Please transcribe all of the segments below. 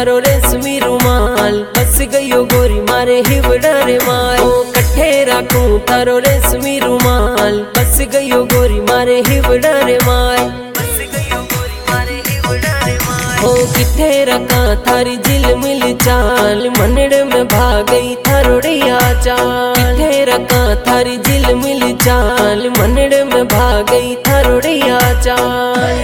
थारो रेशमी रुमाल, बस गयो गोरी मारे हिवड़ा रे माल। ओ कट्ठे राखूं थारो रेशमी रुमाल, बस गयो गोरी मारे हिवड़ा रे माल। ओ किथे रखा थारी झिलमिल चाल, मनड़े में भागई थारोड़िया चाल। किथे रखा थारी झिलमिल चाल, मनड़े में भागई थारोड़िया चाल।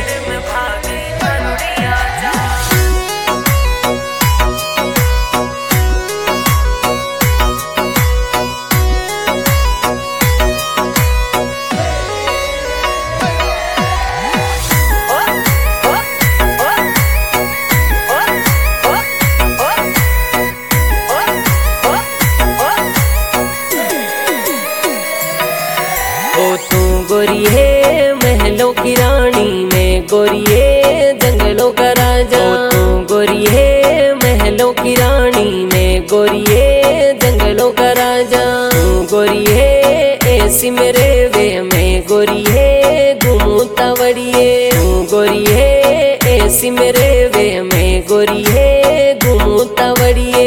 ओ तू गोरी है महलों की रानी, मैं गोरी है जंगलों का राजा। ओ तू गोरी है महलों की रानी, मैं गोरी है जंगलों का राजा। तू गोरी है ऐसी मेरे वे, मैं गोरी है घूमूं तावड़िए। तू गोरी है ऐसी मेरे वे, मैं गोरी है घूमूं तावड़िए।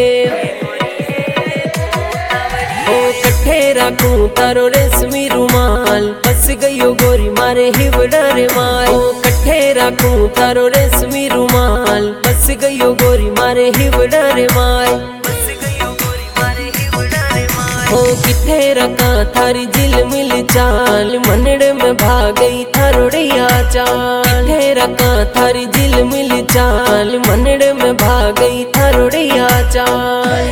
कट्ठे राखूं तारो रेशमी रुमाल, बस गयो गोरी मारे हिवड़ा रे माल। ओ कट्ठे राखूं तारो रेशमी रुमाल, बस गयो गोरी मारे हिवड़ा रे माल। ओ किथे रखा थारी झिलमिल चाल, मनड़े में भागई थारोड़िया चाल। किथे रखा थारी झिलमिल चाल, मनड़े में भागई थारोड़िया चाल।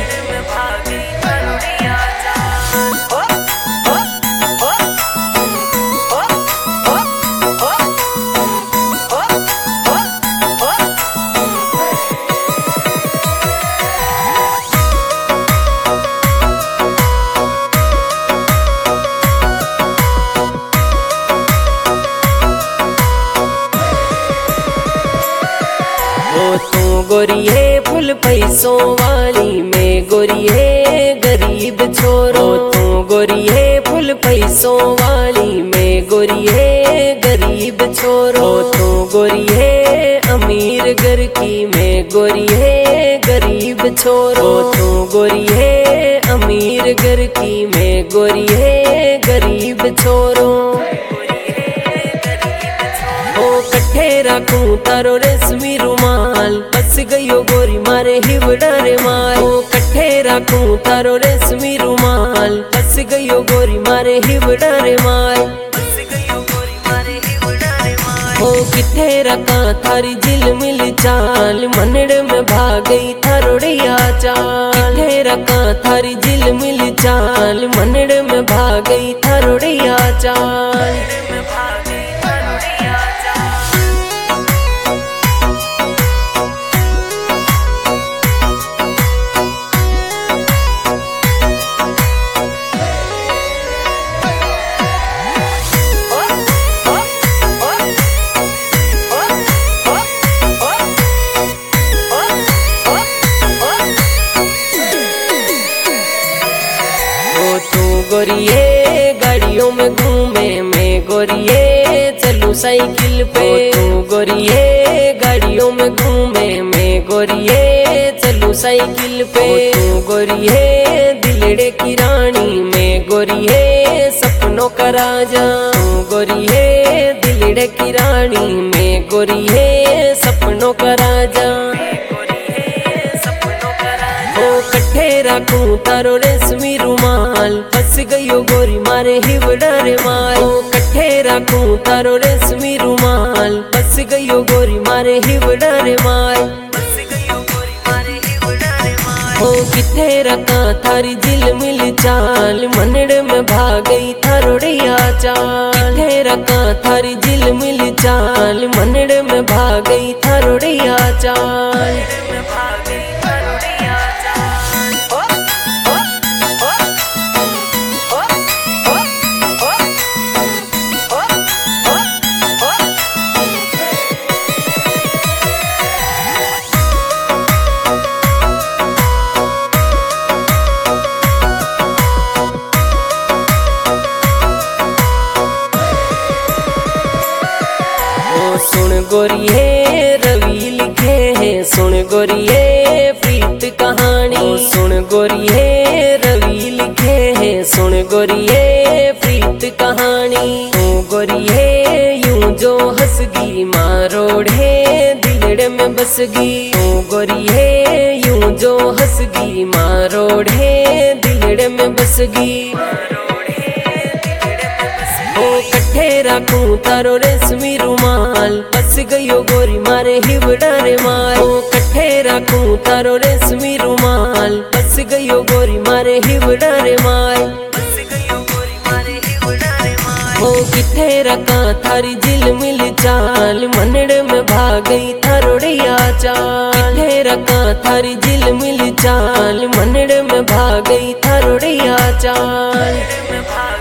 ओ तू गोरी है फुल पैसों वाली, मैं गोरी है गरीब छोरो। तू गोरी है फुल पैसों वाली, मैं गोरी है गरीब छोरो। तू गोरी है अमीर घर की, मैं गोरी है गरीब छोरो। तू गोरी है अमीर घर की, मैं गोरी है गरीब छोरो। ओ कट्ठे राखूं तारो रेशमी रुमाल, बस गयो गोरी मारे हिवड़ा रे माल। ओ कट्ठे राखूं तारो रेशमी रुमाल, बस गयो गोरी मारे हिवड़ा रे माल। ओ किथे रखा थारी झिलमिल चाल, मनड़े में भागई थारोड़िया चाल। किथे रखा थारी झिलमिल चाल, मनड़े में भागई थारोड़िया चाल। गोरी है गाड़ियों में घूमे, मैं गोरी है चलूं साइकिल पे। तू गोरी है गाड़ियों में घूमे, मैं गोरी है चलूं साइकिल पे। तू गोरी है दिलड़े की रानी, मैं गोरी है सपनों का राजा। तू गोरी है दिलड़े की रानी, मैं गोरी है सपनों का राजा। ओ कट्ठे राखूं तारो रेशमी रुमाल, बस गयो गोरी मारे हिवड़ा रे माल। ओ कट्ठे राखूं तारो रेशमी रुमाल, बस गयो गोरी मारे हिवड़ा रे माल। ओ किथे रखा थारी झिलमिल चाल, मनड़े में भागई थारोड़िया चाल। किथे रखा थारी झिलमिल चाल, मनड़े में भागई थारोड़िया चाल। सुन गोरी है रवि लिखे है, सुन गोरी है प्रीत कहानी। ओ सुन गोरिये रवि लिखे है, सुन गोरिये प्रीत कहानी। ओ गोरिये यूं जो हंसगी मारोड़े दिलड़े में बसगी। ओ गोरिये यूं जो हंसगी मारोड़े दिलड़े में बसगी। ओ कट्ठे रखूं तारो रेशमी रुमाल, बस गयो गोरी मारे हिवड़ा रे माल। ओ कट्ठे रखूं तारो रेशमी रुमाल, बस गयो गोरी मारे हिवड़ा रे माल। ओ किथे रखा थारी झिलमिल चाल, मनड़े में भाग गई थारोड़िया चाल। किथे रखा थारी झिलमिल चाल, मनड़े में भाग गई थारोड़िया चाल।